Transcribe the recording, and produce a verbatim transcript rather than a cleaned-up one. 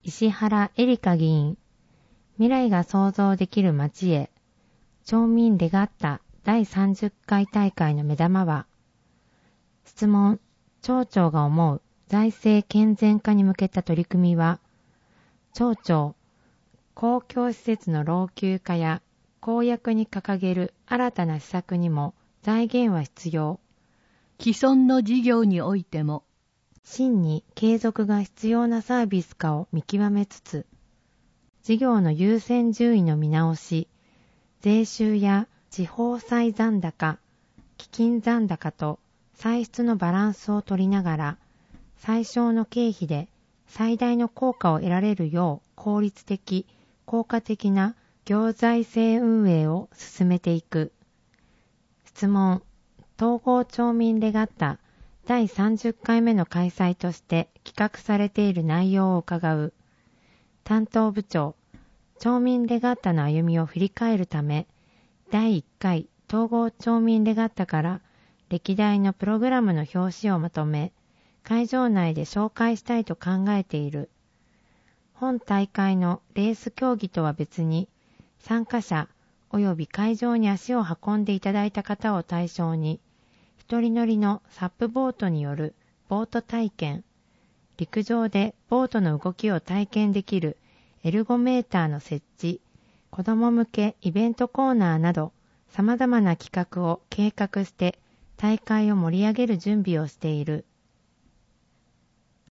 石原エリカ議員、未来が想像できる街へ、町民レガッタだいさんじゅっかい大会の目玉は、質問、町長が思う財政健全化に向けた取り組みは、町長、公共施設の老朽化や公約に掲げる新たな施策にも財源は必要。 既存の事業においても、 真に継続が必要なサービスかを見極めつつ、事業の優先順位の見直し、税収や地方債残高、基金残高と歳出のバランスを取りながら、最小の経費で最大の効果を得られるよう効率的、効果的な行財政運営を進めていく。質問、統合町民レガッタだいさんじゅっかいめの開催として企画されている内容を伺う。担当部長、町民レガッタの歩みを振り返るため、だいいっかい統合町民レガッタから歴代のプログラムの表紙をまとめ、会場内で紹介したいと考えている。本大会のレース競技とは別に、参加者及び会場に足を運んでいただいた方を対象に、一人乗りのサップボートによるボート体験、陸上でボートの動きを体験できるエルゴメーターの設置、子ども向けイベントコーナーなど、様々な企画を計画して大会を盛り上げる準備をしている。